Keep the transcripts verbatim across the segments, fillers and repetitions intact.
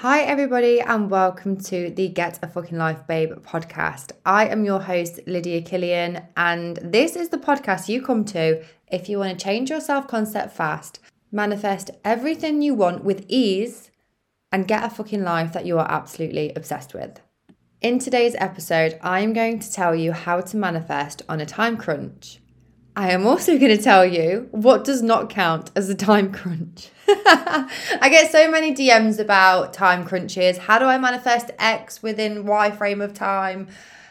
Hi everybody and welcome to the Get a Fucking Life Babe podcast. I am your host Lydia Killian and this is the podcast you come to if you want to change your self-concept fast, manifest everything you want with ease and get a fucking life that you are absolutely obsessed with. In today's episode, I am going to tell you how to manifest on a time crunch. I am also going to tell you what does not count as a time crunch. I get so many D Ms about time crunches. How do I manifest X within Y frame of time?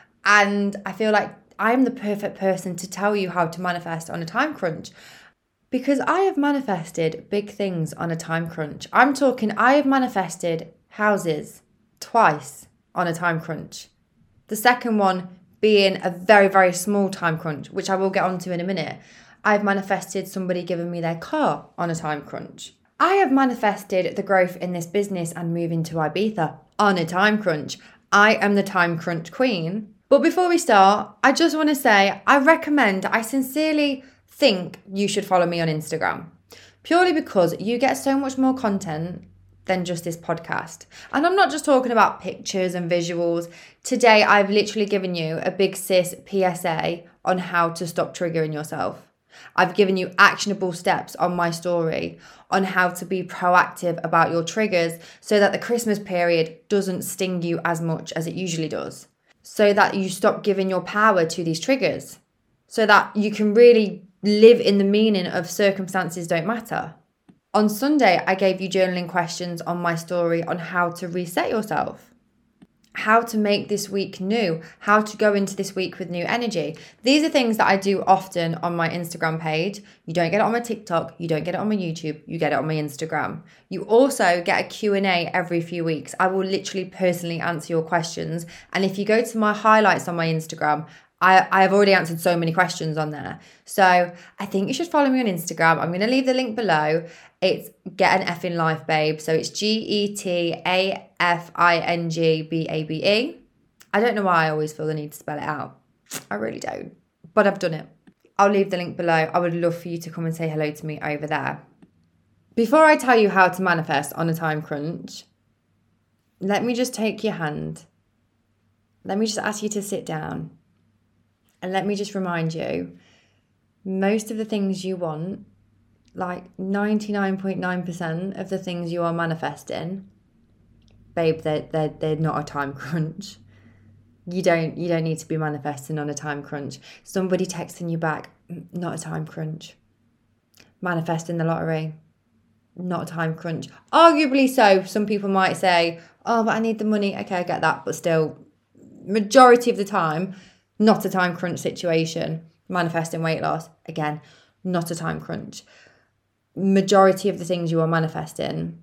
And I feel like I'm the perfect person to tell you how to manifest on a time crunch because I have manifested big things on a time crunch. I'm talking, I have manifested houses twice on a time crunch. The second one being a very, very small time crunch, which I will get onto in a minute. I've manifested somebody giving me their car on a time crunch. I have manifested the growth in this business and moving to Ibiza on a time crunch. I am the time crunch queen. But before we start, I just want to say I recommend, I sincerely think you should follow me on Instagram. Purely because you get so much more content than just this podcast. And I'm not just talking about pictures and visuals. Today, I've literally given you a big sis P S A on how to stop triggering yourself. I've given you actionable steps on my story on how to be proactive about your triggers so that the Christmas period doesn't sting you as much as it usually does. So that you stop giving your power to these triggers. So that you can really live in the meaning of circumstances don't matter. On Sunday, I gave you journaling questions on my story on how to reset yourself, how to make this week new, how to go into this week with new energy. These are things that I do often on my Instagram page. You don't get it on my TikTok, you don't get it on my YouTube, you get it on my Instagram. You also get a Q and A every few weeks. I will literally personally answer your questions. And if you go to my highlights on my Instagram, I, I have already answered so many questions on there. So I think you should follow me on Instagram. I'm going to leave the link below. It's Get an Effing Life Babe. So it's G E T A F I N G B A B E. I don't know why I always feel the need to spell it out. I really don't. But I've done it. I'll leave the link below. I would love for you to come and say hello to me over there. Before I tell you how to manifest on a time crunch, let me just take your hand. Let me just ask you to sit down. And let me just remind you, most of the things you want, like ninety-nine point nine percent of the things you are manifesting, babe, they're, they're, they're not a time crunch. You don't, you don't need to be manifesting on a time crunch. Somebody texting you back, not a time crunch. Manifesting the lottery, not a time crunch. Arguably so. Some people might say, oh, but I need the money. Okay, I get that. But still, majority of the time, not a time crunch situation. Manifesting weight loss, again, not a time crunch. Majority of the things you are manifesting,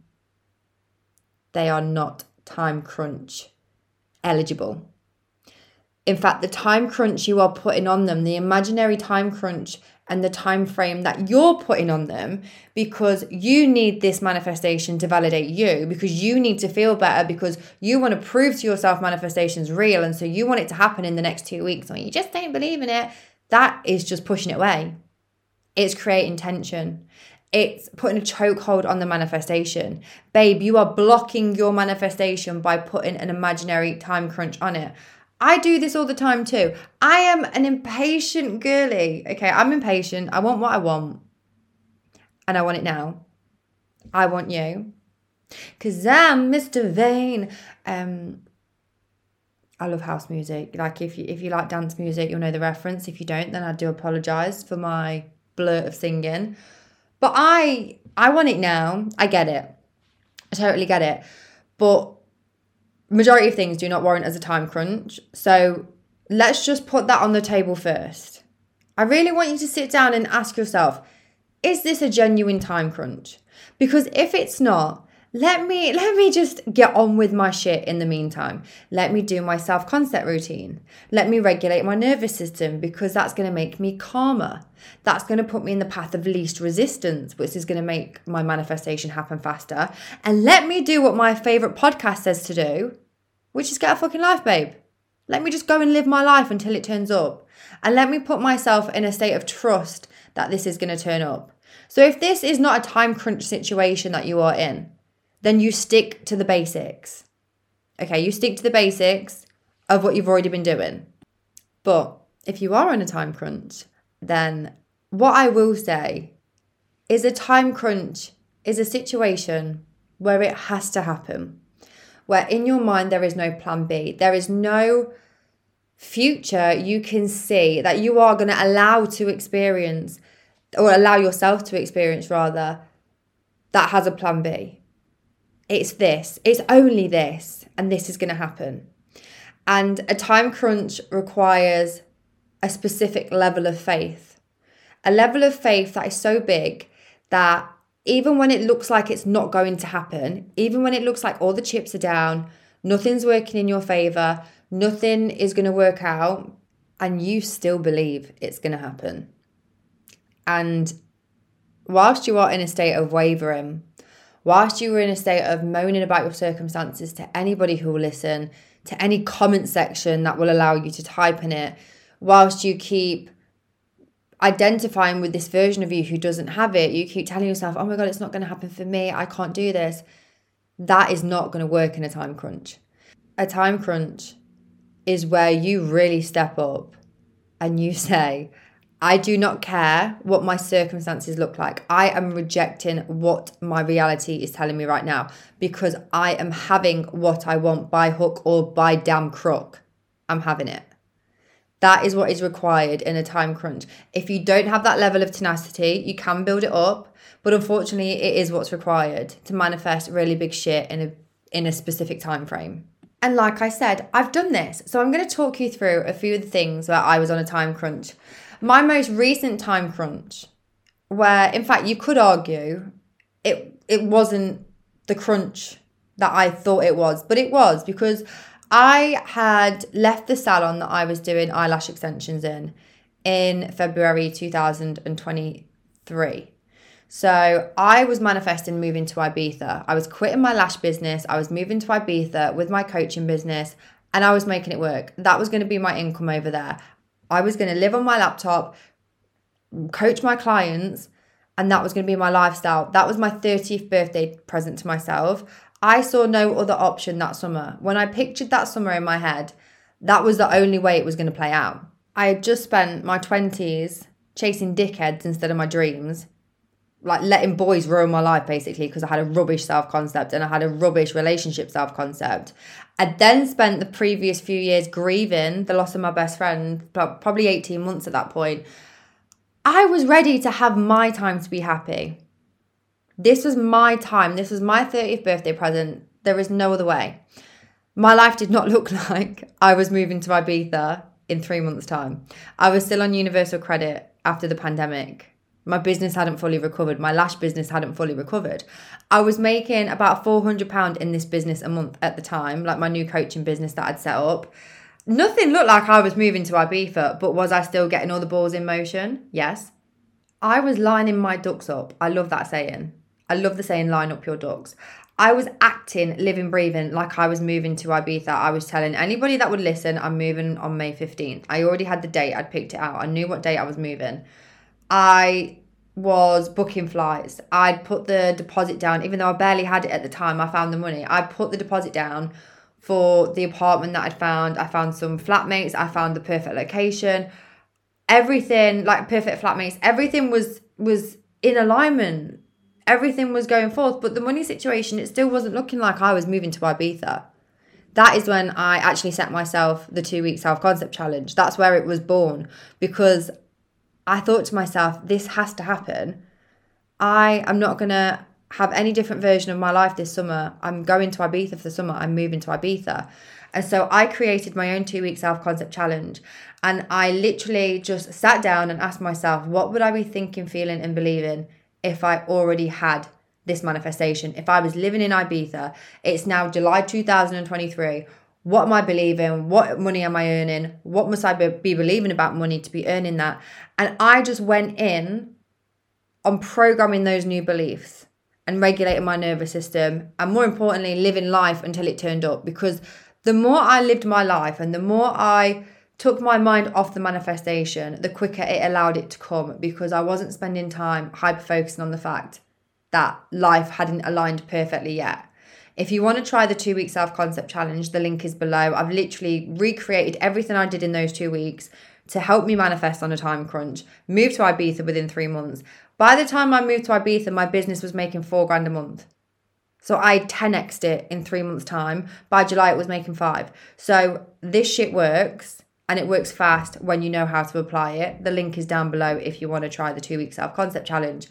they are not time crunch eligible. In fact, the time crunch you are putting on them, the imaginary time crunch and the time frame that you're putting on them, because you need this manifestation to validate you, because you need to feel better, because you want to prove to yourself manifestation's real, and so you want it to happen in the next two weeks, or you just don't believe in it. That is just pushing it away. It's creating tension. It's putting a chokehold on the manifestation. Babe, you are blocking your manifestation by putting an imaginary time crunch on it. I do this all the time too. I am an impatient girly. Okay, I'm impatient. I want what I want. And I want it now. I want you. Because I'm Mister Vain. Um, I love house music. Like if you if you like dance music, you'll know the reference. If you don't, then I do apologise for my blurt of singing. But I I want it now. I get it. I totally get it. But majority of things do not warrant as a time crunch. So let's just put that on the table first. I really want you to sit down and ask yourself, is this a genuine time crunch? Because if it's not, let me let me just get on with my shit in the meantime. Let me do my self-concept routine. Let me regulate my nervous system, because that's going to make me calmer. That's going to put me in the path of least resistance, which is going to make my manifestation happen faster. And let me do what my favorite podcast says to do, which is get a fucking life, babe. Let me just go and live my life until it turns up. And let me put myself in a state of trust that this is going to turn up. So if this is not a time crunch situation that you are in, then you stick to the basics. Okay, you stick to the basics of what you've already been doing. But if you are on a time crunch, then what I will say is a time crunch is a situation where it has to happen, where in your mind there is no plan B. There is no future you can see that you are going to allow to experience, or allow yourself to experience rather, that has a plan B. It's this, it's only this, and this is going to happen. And a time crunch requires a specific level of faith, a level of faith that is so big that even when it looks like it's not going to happen, even when it looks like all the chips are down, nothing's working in your favor, nothing is going to work out, and you still believe it's going to happen. And whilst you are in a state of wavering, whilst you are in a state of moaning about your circumstances to anybody who will listen, to any comment section that will allow you to type in it, whilst you keep identifying with this version of you who doesn't have it, you keep telling yourself, oh my God, it's not going to happen for me, I can't do this. That is not going to work in a time crunch. A time crunch is where you really step up and you say, I do not care what my circumstances look like. I am rejecting what my reality is telling me right now, because I am having what I want by hook or by damn crook. I'm having it. That is what is required in a time crunch. If you don't have that level of tenacity, you can build it up, but unfortunately it is what's required to manifest really big shit in a in a specific time frame. And like I said, I've done this. So I'm going to talk you through a few of the things where I was on a time crunch. My most recent time crunch, where in fact you could argue it it wasn't the crunch that I thought it was, but it was, because I had left the salon that I was doing eyelash extensions in in February two thousand twenty-three. So I was manifesting moving to Ibiza. I was quitting my lash business. I was moving to Ibiza with my coaching business, and I was making it work. That was going to be my income over there. I was going to live on my laptop, coach my clients, and that was going to be my lifestyle. That was my thirtieth birthday present to myself. I saw no other option that summer. When I pictured that summer in my head, that was the only way it was going to play out. I had just spent my twenties chasing dickheads instead of my dreams, like letting boys ruin my life basically, because I had a rubbish self-concept and I had a rubbish relationship self-concept. I then spent the previous few years grieving the loss of my best friend, probably eighteen months at that point. I was ready to have my time to be happy. This was my time. This was my thirtieth birthday present. There is no other way. My life did not look like I was moving to Ibiza in three months' time. I was still on universal credit after the pandemic. My business hadn't fully recovered. My lash business hadn't fully recovered. I was making about four hundred pounds in this business a month at the time, like my new coaching business that I'd set up. Nothing looked like I was moving to Ibiza, but was I still getting all the balls in motion? Yes. I was lining my ducks up. I love that saying. I love the saying, line up your ducks. I was acting, living, breathing like I was moving to Ibiza. I was telling anybody that would listen, I'm moving on May fifteenth. I already had the date. I'd picked it out. I knew what date I was moving. I was booking flights. I'd put the deposit down, even though I barely had it at the time. I found the money. I put the deposit down for the apartment that I'd found. I found some flatmates. I found the perfect location. Everything, like perfect flatmates, everything was was in alignment. Everything was going forth. But the money situation, it still wasn't looking like I was moving to Ibiza. That is when I actually set myself the two-week self-concept challenge. That's where it was born, because I thought to myself, this has to happen. I am not going to have any different version of my life this summer. I'm going to Ibiza for the summer. I'm moving to Ibiza. And so I created my own two-week self-concept challenge. And I literally just sat down and asked myself, what would I be thinking, feeling and believing if I already had this manifestation? If I was living in Ibiza, it's now July two thousand twenty-three. What am I believing? What money am I earning? What must I be believing about money to be earning that? And I just went in on programming those new beliefs and regulating my nervous system, and more importantly, living life until it turned up. Because the more I lived my life and the more I took my mind off the manifestation, the quicker it allowed it to come, because I wasn't spending time hyper focusing on the fact that life hadn't aligned perfectly yet. If you want to try the two-week self-concept challenge, the link is below. I've literally recreated everything I did in those two weeks to help me manifest on a time crunch. Moved to Ibiza within three months. By the time I moved to Ibiza, my business was making four grand a month. So I ten X'd it in three months' time. By July, it was making five. So this shit works, and it works fast when you know how to apply it. The link is down below if you want to try the two-week self-concept challenge.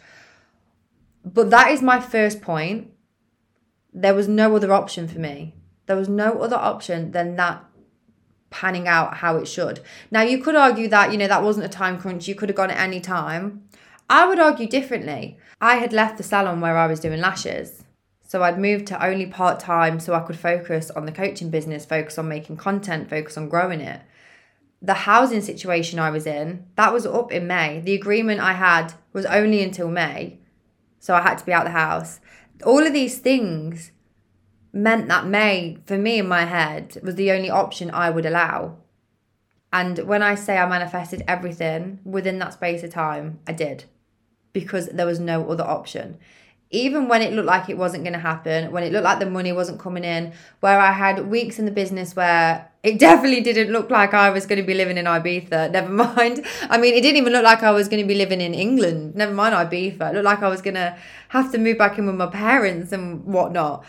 But that is my first point. There was no other option for me. There was no other option than that panning out how it should. Now, you could argue that, you know, that wasn't a time crunch. You could have gone at any time. I would argue differently. I had left the salon where I was doing lashes. So I'd moved to only part-time so I could focus on the coaching business, focus on making content, focus on growing it. The housing situation I was in, that was up in May. The agreement I had was only until May. So I had to be out the house. All of these things meant that May, for me in my head, was the only option I would allow. And when I say I manifested everything within that space of time, I did. Because there was no other option. Even when it looked like it wasn't going to happen, when it looked like the money wasn't coming in, where I had weeks in the business where it definitely didn't look like I was going to be living in Ibiza, never mind. I mean, it didn't even look like I was going to be living in England, never mind Ibiza. It looked like I was going to have to move back in with my parents and whatnot.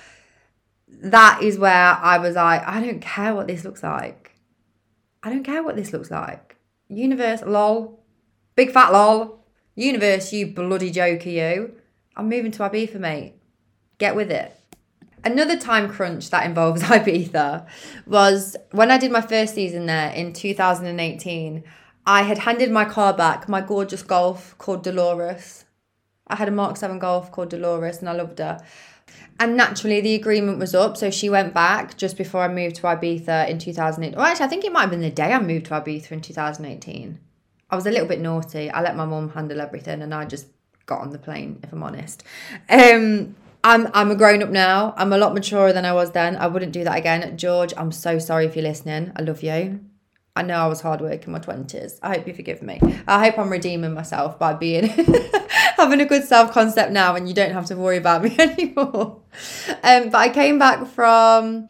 That is where I was like, I don't care what this looks like. I don't care what this looks like. Universe, lol. Big fat lol. Universe, you bloody joker, you. I'm moving to Ibiza, mate. Get with it. Another time crunch that involves Ibiza was when I did my first season there in two thousand eighteen. I had handed my car back, my gorgeous Golf called Dolores. I had a Mark seven Golf called Dolores and I loved her. And naturally the agreement was up, so she went back just before I moved to Ibiza in two thousand eight. Well, actually, I think it might have been the day I moved to Ibiza in two thousand eighteen. I was a little bit naughty. I let my mum handle everything and I just got on the plane, if I'm honest. Um, I'm I'm a grown up now. I'm a lot maturer than I was then. I wouldn't do that again. George, I'm so sorry if you're listening. I love you. I know I was hard work in my twenties. I hope you forgive me. I hope I'm redeeming myself by being having a good self-concept now and you don't have to worry about me anymore. Um, but I came back from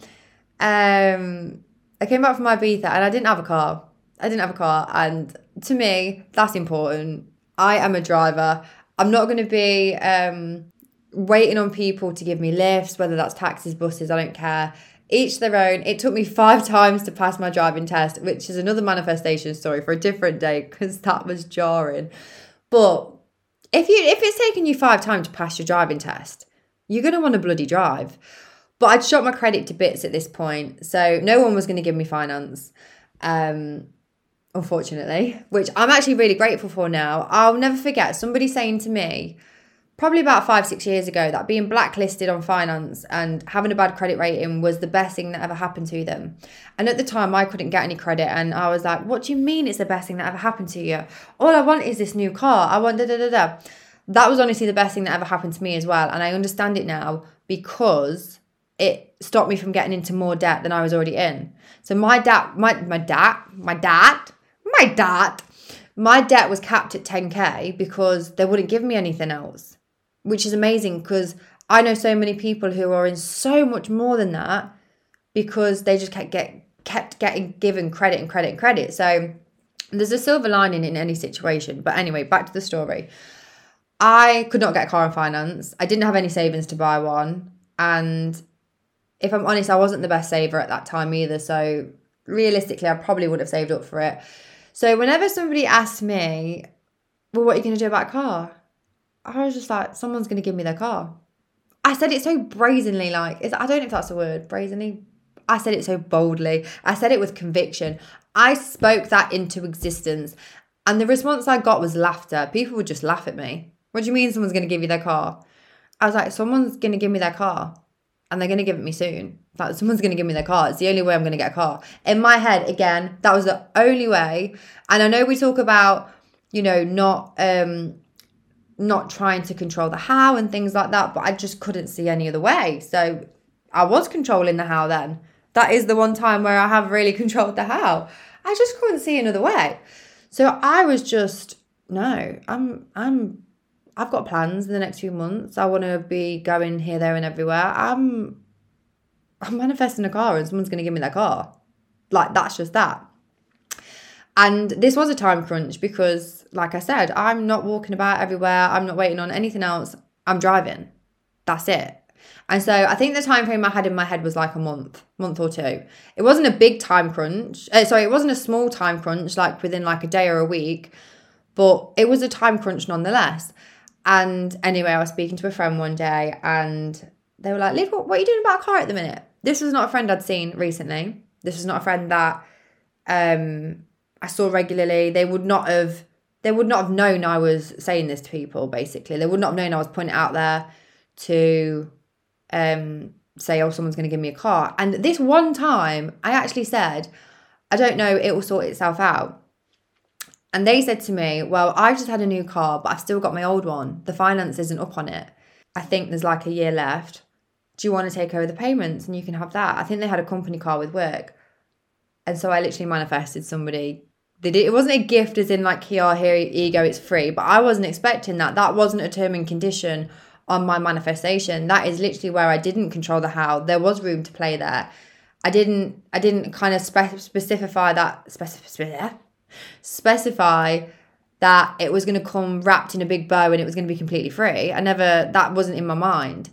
um I came back from Ibiza and I didn't have a car. I didn't have a car, and to me, that's important. I am a driver. I'm not going to be um, waiting on people to give me lifts, whether that's taxis, buses, I don't care. Each their own. It took me five times to pass my driving test, which is another manifestation story for a different day because that was jarring. But if you if it's taking you five times to pass your driving test, you're going to want to bloody drive. But I'd shot my credit to bits at this point, so no one was going to give me finance. Um... Unfortunately, which I'm actually really grateful for now. I'll never forget somebody saying to me, probably about five, six years ago, that being blacklisted on finance and having a bad credit rating was the best thing that ever happened to them. And at the time, I couldn't get any credit. And I was like, what do you mean it's the best thing that ever happened to you? All I want is this new car. I want da da da da. That was honestly the best thing that ever happened to me as well. And I understand it now because it stopped me from getting into more debt than I was already in. So my dad, my, my dad, my dad, My dad, my debt was capped at ten K because they wouldn't give me anything else, which is amazing because I know so many people who are in so much more than that because they just kept, get, kept getting given credit and credit and credit. So there's a silver lining in any situation. But anyway, back to the story. I could not get a car on finance. I didn't have any savings to buy one. And if I'm honest, I wasn't the best saver at that time either. So realistically, I probably would have saved up for it. So whenever somebody asked me, well, what are you going to do about a car? I was just like, someone's going to give me their car. I said it so brazenly, like, I don't know if that's a word, brazenly. I said it so boldly. I said it with conviction. I spoke that into existence. And the response I got was laughter. People would just laugh at me. What do you mean someone's going to give you their car? I was like, someone's going to give me their car. And they're going to give it me soon. Like, someone's going to give me their car. It's the only way I'm going to get a car. In my head, again, that was the only way. And I know we talk about, you know, not um, not trying to control the how and things like that, but I just couldn't see any other way. So I was controlling the how then. That is the one time where I have really controlled the how. I just couldn't see another way. So I was just, no, I'm, I'm, I've got plans in the next few months. I want to be going here, there and everywhere. I'm, I'm manifesting a car and someone's going to give me that car. Like, that's just that. And this was a time crunch because, like I said, I'm not walking about everywhere. I'm not waiting on anything else. I'm driving. That's it. And so I think the time frame I had in my head was like a month, month or two. It wasn't a big time crunch. Uh, sorry, it wasn't a small time crunch, like within like a day or a week, but it was a time crunch nonetheless. And anyway, I was speaking to a friend one day and they were like, Liv, what, what are you doing about a car at the minute? This was not a friend I'd seen recently. This was not a friend that um, I saw regularly. They would not have, they would not have known I was saying this to people, basically. They would not have known I was putting it out there to um, say, oh, someone's going to give me a car. And this one time, I actually said, I don't know, it will sort itself out. And they said to me, well, I've just had a new car, but I've still got my old one. The finance isn't up on it. I think there's like a year left. Do you want to take over the payments and you can have that? I think they had a company car with work. And so I literally manifested somebody. They did, it wasn't a gift as in like, here, here, here you go, it's free. But I wasn't expecting that. That wasn't a term and condition on my manifestation. That is literally where I didn't control the how. There was room to play there. I didn't I didn't kind of spe- specify that, specify, specify that it was going to come wrapped in a big bow and it was going to be completely free. I never, that wasn't in my mind.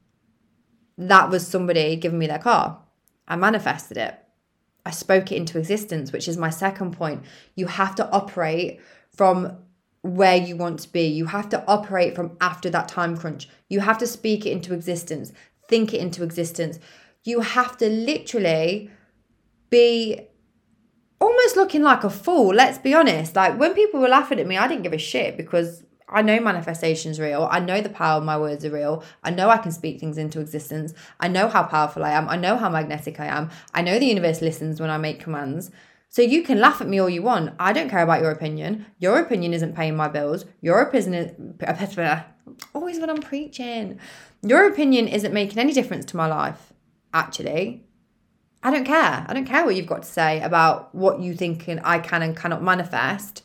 That was somebody giving me their car. I manifested it. I spoke it into existence, which is my second point. You have to operate from where you want to be. You have to operate from after that time crunch. You have to speak it into existence, think it into existence. You have to literally be almost looking like a fool. Let's be honest. Like when people were laughing at me, I didn't give a shit because I know manifestation's real. I know the power of my words are real. I know I can speak things into existence. I know how powerful I am. I know how magnetic I am. I know the universe listens when I make commands. So you can laugh at me all you want. I don't care about your opinion. Your opinion isn't paying my bills. Your opinion is... Always when I'm preaching. Your opinion isn't making any difference to my life, actually. I don't care. I don't care what you've got to say about what you think I can and cannot manifest.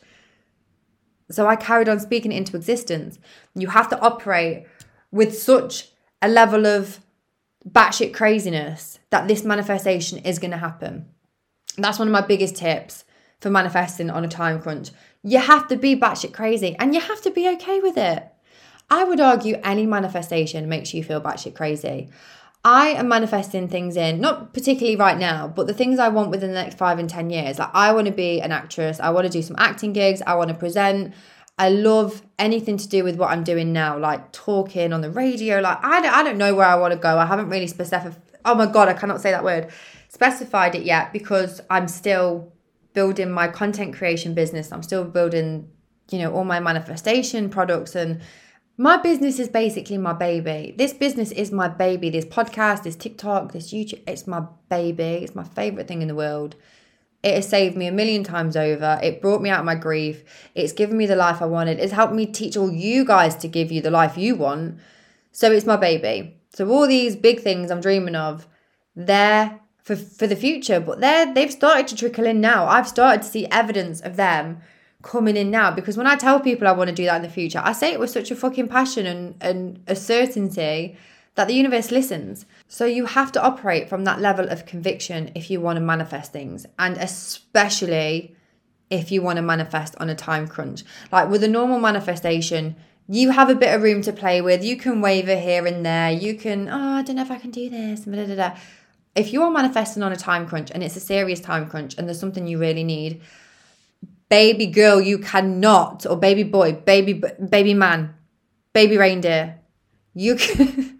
So I carried on speaking it into existence. You have to operate with such a level of batshit craziness that this manifestation is going to happen. That's one of my biggest tips for manifesting on a time crunch. You have to be batshit crazy and you have to be okay with it. I would argue any manifestation makes you feel batshit crazy. I am manifesting things in, not particularly right now, but the things I want within the next five and ten years. Like I want to be an actress. I want to do some acting gigs. I want to present. I love anything to do with what I'm doing now, like talking on the radio. Like I don't, I don't know where I want to go. I haven't really specified. Oh my God, I cannot say that word. Specified it yet because I'm still building my content creation business. I'm still building, you know, all my manifestation products, and my business is basically my baby. This business is my baby. This podcast, this TikTok, this YouTube, it's my baby. It's my favorite thing in the world. It has saved me a million times over. It brought me out of my grief. It's given me the life I wanted. It's helped me teach all you guys to give you the life you want. So it's my baby. So all these big things I'm dreaming of, they're for, for the future, but they're, they've started to trickle in now. I've started to see evidence of them coming in now, because when I tell people I want to do that in the future, I say it with such a fucking passion and, and a certainty that the universe listens. So you have to operate from that level of conviction if you want to manifest things, and especially if you want to manifest on a time crunch. Like with a normal manifestation, you have a bit of room to play with. You can waver here and there. You can, oh, I don't know if I can do this. Blah, blah, blah. If you are manifesting on a time crunch and it's a serious time crunch and there's something you really need, baby girl, you cannot, or baby boy, baby baby man, baby reindeer, you can,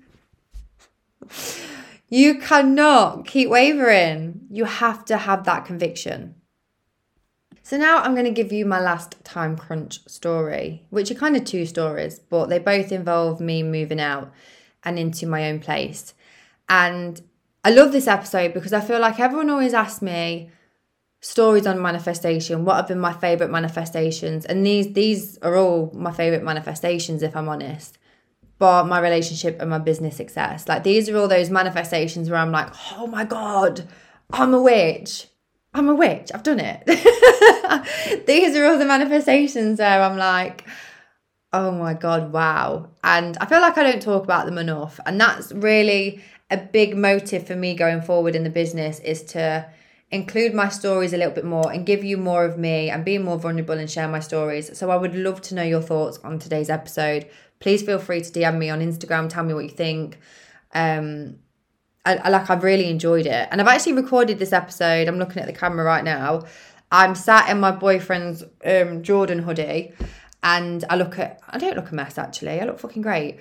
you cannot keep wavering. You have to have that conviction. So now I'm going to give you my last time crunch story, which are kind of two stories, but they both involve me moving out and into my own place. And I love this episode because I feel like everyone always asks me stories on manifestation. What have been my favourite manifestations? And these these are all my favourite manifestations, if I'm honest. But my relationship and my business success. Like these are all those manifestations where I'm like, oh my God, I'm a witch. I'm a witch. I've done it. These are all the manifestations where I'm like, oh my God, wow. And I feel like I don't talk about them enough. And that's really a big motive for me going forward in the business is to include my stories a little bit more and give you more of me and be more vulnerable and share my stories. So I would love to know your thoughts on today's episode. Please feel free to D M me on Instagram. Tell me what you think. Um, I, I like I've really enjoyed it. And I've actually recorded this episode. I'm looking at the camera right now. I'm sat in my boyfriend's um, Jordan hoodie and I look at, I don't look a mess actually. I look fucking great.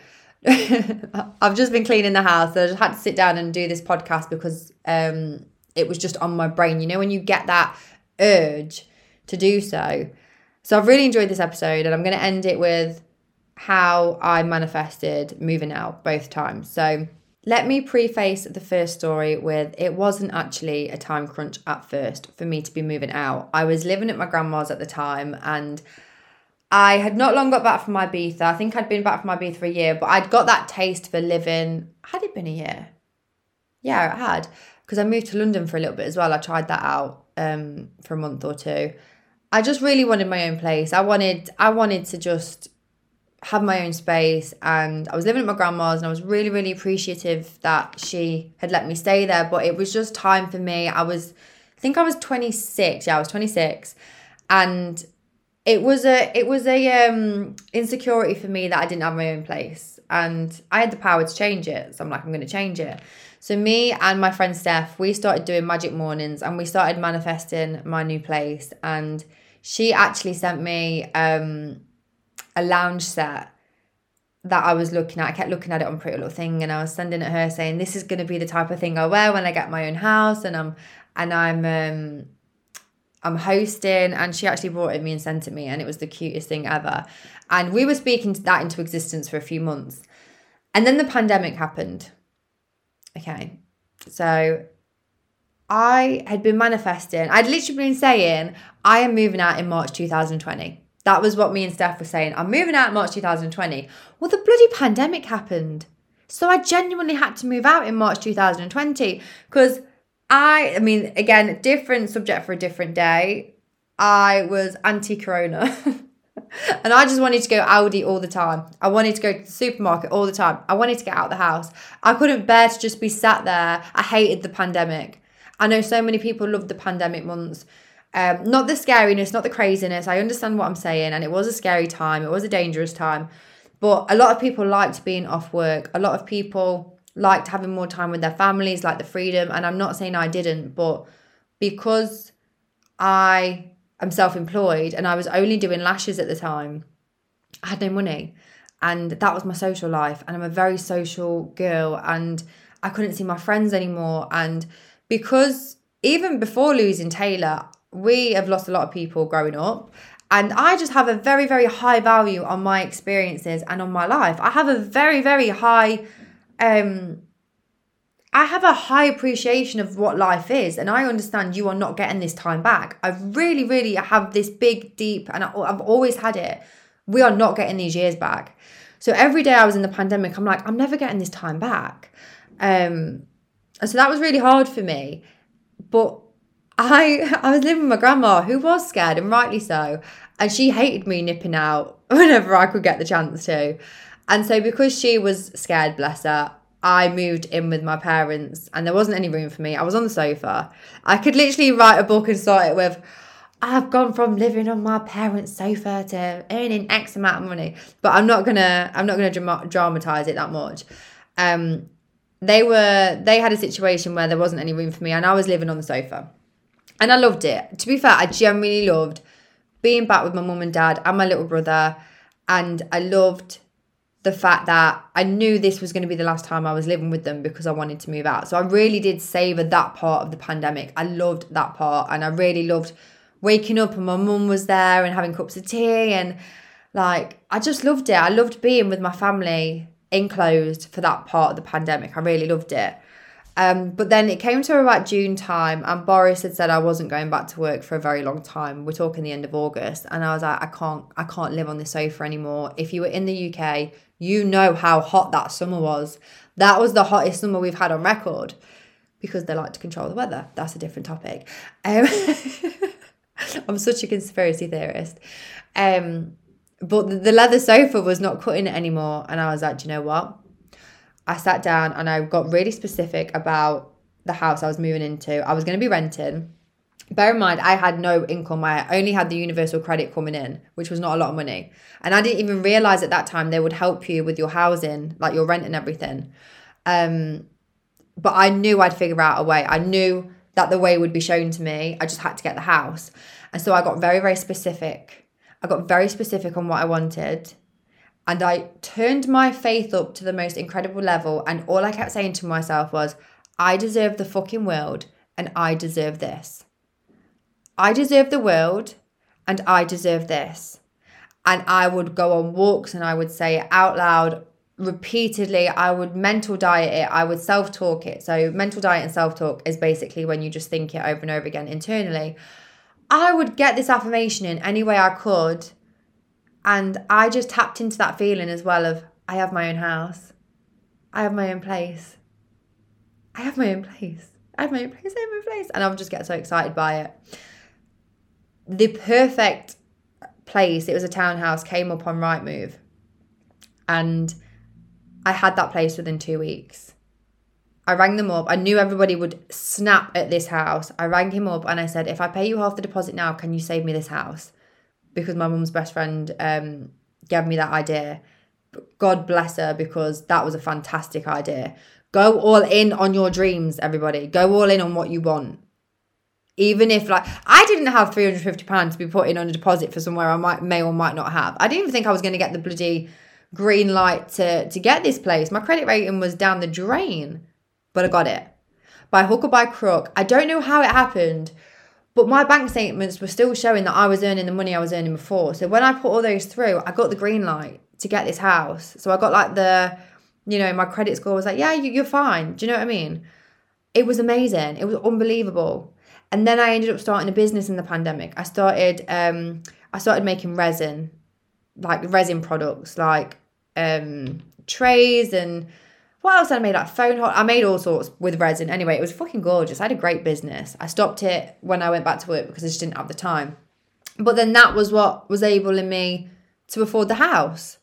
I've just been cleaning the house. So I just had to sit down and do this podcast because um, it was just on my brain. You know, when you get that urge to do so. So I've really enjoyed this episode and I'm going to end it with how I manifested moving out both times. So let me preface the first story with it wasn't actually a time crunch at first for me to be moving out. I was living at my grandma's at the time and I had not long got back from Ibiza. I think I'd been back from Ibiza for a year, but I'd got that taste for living. Had it been a year? Yeah, it had. Because I moved to London for a little bit as well. I tried that out um, for a month or two. I just really wanted my own place. I wanted, I wanted to just have my own space, and I was living at my grandma's and I was really, really appreciative that she had let me stay there, but it was just time for me. I was, I think I was twenty-six. Yeah, I was twenty-six. And it was a, it was a um, insecurity for me that I didn't have my own place, and I had the power to change it. So I'm like, I'm going to change it. So me and my friend Steph, we started doing magic mornings and we started manifesting my new place. And she actually sent me um, a lounge set that I was looking at. I kept looking at it on Pretty Little Thing and I was sending it her saying, this is going to be the type of thing I wear when I get my own house and I'm and I'm um, I'm hosting. And she actually brought it to me and sent it to me, and it was the cutest thing ever. And we were speaking that into existence for a few months. And then the pandemic happened. Okay, so I had been manifesting. I'd literally been saying, I am moving out in March two thousand twenty. That was what me and Steph were saying. I'm moving out in March two thousand twenty. Well, the bloody pandemic happened. So I genuinely had to move out in March two thousand twenty because I, I mean, again, different subject for a different day. I was anti-corona. And I just wanted to go Aldi all the time. I wanted to go to the supermarket all the time. I wanted to get out of the house. I couldn't bear to just be sat there. I hated the pandemic. I know so many people loved the pandemic months. Um, not the scariness, not the craziness. I understand what I'm saying. And it was a scary time. It was a dangerous time. But a lot of people liked being off work. A lot of people liked having more time with their families, like the freedom. And I'm not saying I didn't, but because I... I'm self-employed and I was only doing lashes at the time, I had no money, and that was my social life, and I'm a very social girl and I couldn't see my friends anymore. And because even before losing Taylor, we have lost a lot of people growing up, and I just have a very, very high value on my experiences and on my life. I have a very, very high um I have a high appreciation of what life is, and I understand you are not getting this time back. I really, really have this big, deep, and I've always had it. We are not getting these years back. So every day I was in the pandemic, I'm like, I'm never getting this time back. Um, and so that was really hard for me. But I, I was living with my grandma, who was scared, and rightly so. And she hated me nipping out whenever I could get the chance to. And so because she was scared, bless her, I moved in with my parents and there wasn't any room for me. I was on the sofa. I could literally write a book and start it with, I've gone from living on my parents' sofa to earning X amount of money. But I'm not gonna, I'm not gonna dramatize it that much. Um, they were, they had a situation where there wasn't any room for me and I was living on the sofa. And I loved it. To be fair, I genuinely loved being back with my mum and dad and my little brother. And I loved the fact that I knew this was going to be the last time I was living with them because I wanted to move out. So I really did savour that part of the pandemic. I loved that part, and I really loved waking up and my mum was there and having cups of tea, and like I just loved it. I loved being with my family enclosed for that part of the pandemic. I really loved it. Um, but then it came to about June time and Boris had said I wasn't going back to work for a very long time. We're talking the end of August. And I was like, I can't, I can't live on this sofa anymore. If you were in the U K, you know how hot that summer was. That was the hottest summer we've had on record because they like to control the weather. That's a different topic. Um, I'm such a conspiracy theorist. Um, but the leather sofa was not cutting it anymore. And I was like, do you know what? I sat down and I got really specific about the house I was moving into. I was going to be renting. Bear in mind, I had no income. I only had the universal credit coming in, which was not a lot of money. And I didn't even realize at that time they would help you with your housing, like your rent and everything. Um, but I knew I'd figure out a way. I knew that the way would be shown to me. I just had to get the house. And so I got very, very specific. I got very specific on what I wanted. And I turned my faith up to the most incredible level. And all I kept saying to myself was, I deserve the fucking world and I deserve this. I deserve the world and I deserve this. And I would go on walks and I would say it out loud repeatedly. I would mental diet it. I would self-talk it. So mental diet and self-talk is basically when you just think it over and over again internally. I would get this affirmation in any way I could. And I just tapped into that feeling as well of, I have my own house. I have my own place. I have my own place. I have my own place. I have my own place. And I would just get so excited by it. The perfect place, it was a townhouse, came up on Rightmove. And I had that place within two weeks. I rang them up. I knew everybody would snap at this house. I rang him up and I said, if I pay you half the deposit now, can you save me this house? Because my mum's best friend um, gave me that idea. God bless her, because that was a fantastic idea. Go all in on your dreams, everybody. Go all in on what you want. Even if, like, I didn't have three hundred fifty pounds to be putting on a deposit for somewhere I might may or might not have. I didn't even think I was going to get the bloody green light to, to get this place. My credit rating was down the drain, but I got it. By hook or by crook. I don't know how it happened, but my bank statements were still showing that I was earning the money I was earning before. So when I put all those through, I got the green light to get this house. So I got like the, you know, my credit score was like, yeah, you're fine. Do you know what I mean? It was amazing. It was unbelievable. And then I ended up starting a business in the pandemic. I started um, I started making resin, like resin products, like um, trays and what else did I made? Like phone hold. I made all sorts with resin. Anyway, it was fucking gorgeous. I had a great business. I stopped it when I went back to work because I just didn't have the time. But then that was what was enabling me to afford the house.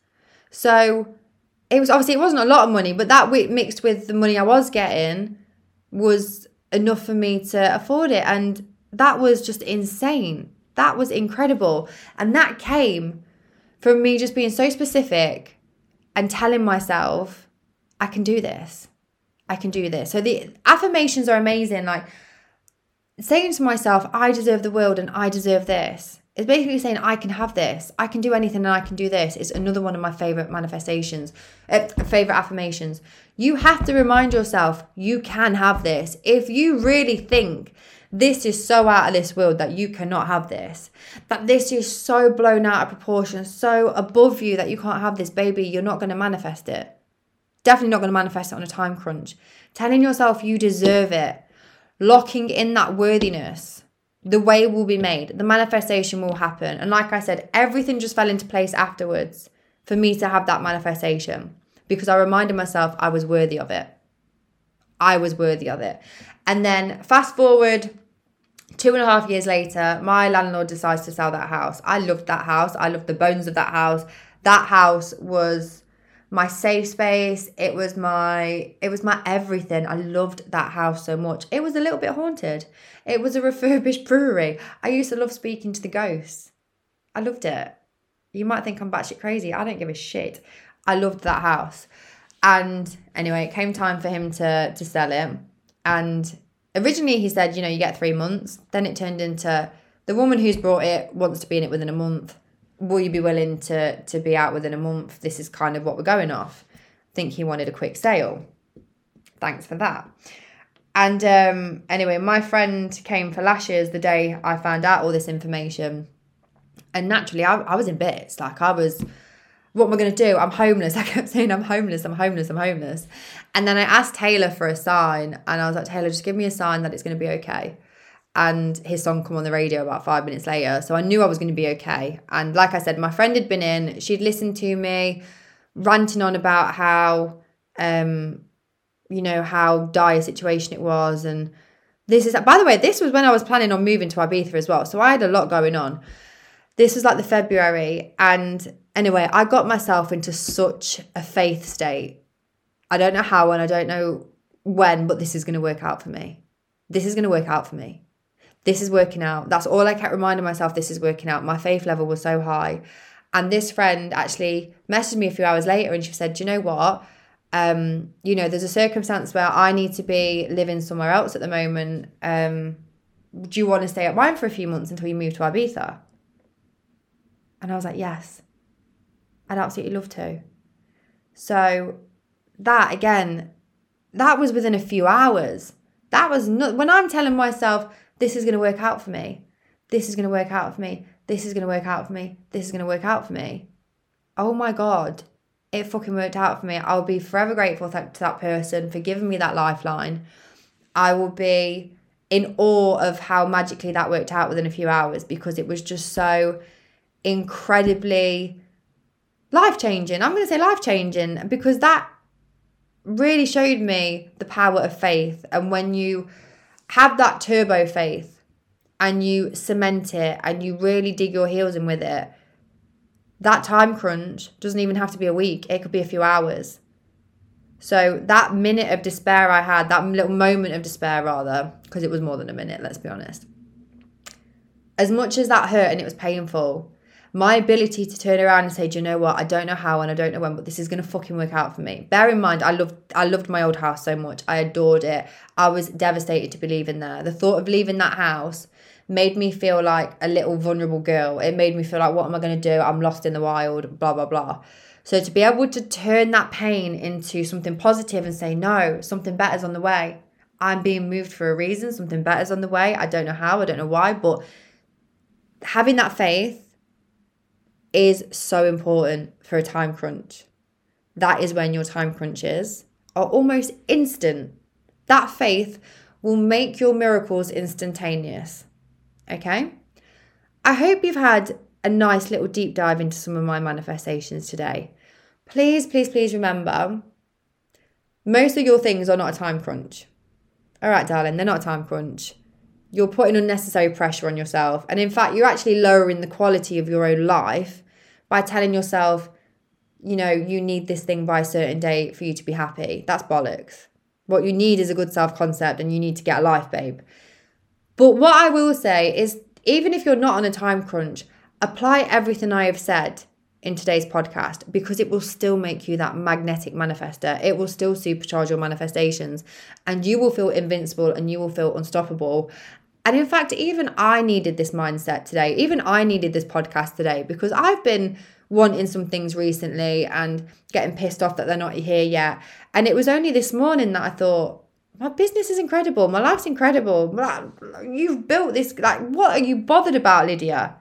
So it was obviously, it wasn't a lot of money, but that mixed with the money I was getting was enough for me to afford it. And that was just insane. That was incredible. And that came from me just being so specific and telling myself, I can do this. I can do this. So the affirmations are amazing. Like saying to myself, I deserve the world and I deserve this. It's basically saying I can have this. I can do anything and I can do this. It's another one of my favorite manifestations, uh, favorite affirmations. You have to remind yourself you can have this. If you really think this is so out of this world that you cannot have this, that this is so blown out of proportion, so above you that you can't have this, baby, you're not going to manifest it. Definitely not going to manifest it on a time crunch. Telling yourself you deserve it. Locking in that worthiness. The way will be made. The manifestation will happen. And like I said, everything just fell into place afterwards for me to have that manifestation. Because I reminded myself I was worthy of it. I was worthy of it. And then fast forward two and a half years later, my landlord decides to sell that house. I loved that house. I loved the bones of that house. That house was my safe space. It was my, it was my everything. I loved that house so much. It was a little bit haunted. It was a refurbished brewery. I used to love speaking to the ghosts. I loved it. You might think I'm batshit crazy. I don't give a shit. I loved that house. And anyway, it came time for him to, to sell it. And originally he said, you know, you get three months. Then it turned into the woman who's brought it wants to be in it within a month. Will you be willing to, to be out within a month? This is kind of what we're going off. I think he wanted a quick sale. Thanks for that. And um, anyway, my friend came for lashes the day I found out all this information. And naturally, I, I was in bits. Like I was, what am I going to do? I'm homeless. I kept saying, I'm homeless, I'm homeless, I'm homeless. And then I asked Taylor for a sign. And I was like, Taylor, just give me a sign that it's going to be okay. And his song come on the radio about five minutes later. So I knew I was going to be okay. And like I said, my friend had been in. She'd listened to me ranting on about how, um, you know, how dire a situation it was. And this is, by the way, this was when I was planning on moving to Ibiza as well. So I had a lot going on. This was like the February. And anyway, I got myself into such a faith state. I don't know how and I don't know when, but this is going to work out for me. This is going to work out for me. This is working out. That's all I kept reminding myself, this is working out. My faith level was so high. And this friend actually messaged me a few hours later and she said, do you know what? Um, you know, there's a circumstance where I need to be living somewhere else at the moment. Um, do you want to stay at mine for a few months until you move to Ibiza? And I was like, yes, I'd absolutely love to. So that, again, that was within a few hours. That was not, when I'm telling myself, this is going to work out for me. This is going to work out for me. This is going to work out for me. This is going to work out for me. Oh my God, it fucking worked out for me. I'll be forever grateful to that person for giving me that lifeline. I will be in awe of how magically that worked out within a few hours, because it was just so incredibly life-changing. I'm going to say life-changing, because that really showed me the power of faith. And when you have that turbo faith and you cement it and you really dig your heels in with it, that time crunch doesn't even have to be a week. It could be a few hours. So that minute of despair I had, that little moment of despair rather, because it was more than a minute, let's be honest. As much as that hurt and it was painful, my ability to turn around and say, do you know what? I don't know how and I don't know when, but this is going to fucking work out for me. Bear in mind, I loved I loved my old house so much. I adored it. I was devastated to be leaving there. The thought of leaving that house made me feel like a little vulnerable girl. It made me feel like, what am I going to do? I'm lost in the wild, blah, blah, blah. So to be able to turn that pain into something positive and say, no, something better's on the way. I'm being moved for a reason. Something better's on the way. I don't know how, I don't know why, but having that faith is so important for a time crunch. That is when your time crunches are almost instant. That faith will make your miracles instantaneous. Okay? I hope you've had a nice little deep dive into some of my manifestations today. Please, please, please remember, most of your things are not a time crunch. All right, darling, they're not a time crunch. You're putting unnecessary pressure on yourself. And in fact, you're actually lowering the quality of your own life by telling yourself, you know, you need this thing by a certain date for you to be happy. That's bollocks. What you need is a good self-concept and you need to get a life, babe. But what I will say is, even if you're not on a time crunch, apply everything I have said in today's podcast, because it will still make you that magnetic manifester. It will still supercharge your manifestations and you will feel invincible and you will feel unstoppable. And in fact, even I needed this mindset today. Even I needed this podcast today, because I've been wanting some things recently and getting pissed off that they're not here yet. And it was only this morning that I thought, my business is incredible. My life's incredible. You've built this. Like, what are you bothered about, Lydia?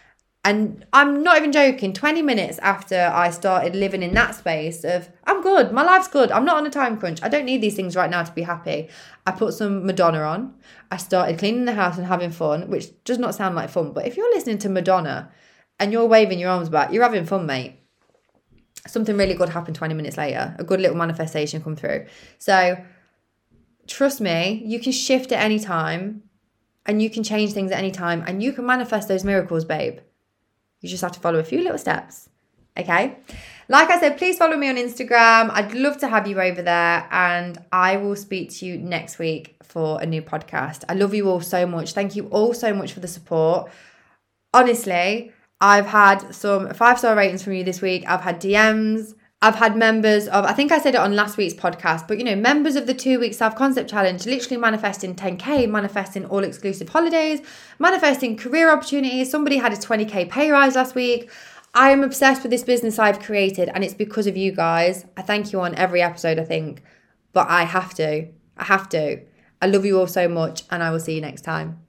And I'm not even joking, twenty minutes after I started living in that space of, I'm good, my life's good, I'm not on a time crunch, I don't need these things right now to be happy. I put some Madonna on, I started cleaning the house and having fun, which does not sound like fun, but if you're listening to Madonna and you're waving your arms back, you're having fun, mate. Something really good happened twenty minutes later, a good little manifestation come through. So trust me, you can shift at any time and you can change things at any time and you can manifest those miracles, babe. You just have to follow a few little steps, okay? Like I said, please follow me on Instagram. I'd love to have you over there, and I will speak to you next week for a new podcast. I love you all so much. Thank you all so much for the support. Honestly, I've had some five-star ratings from you this week. I've had D Ms. I've had members of, I think I said it on last week's podcast, but you know, members of the two-week self-concept challenge, literally manifesting ten K, manifesting all-exclusive holidays, manifesting career opportunities. Somebody had a twenty K pay rise last week. I am obsessed with this business I've created, and it's because of you guys. I thank you on every episode, I think, but I have to. I have to. I love you all so much, and I will see you next time.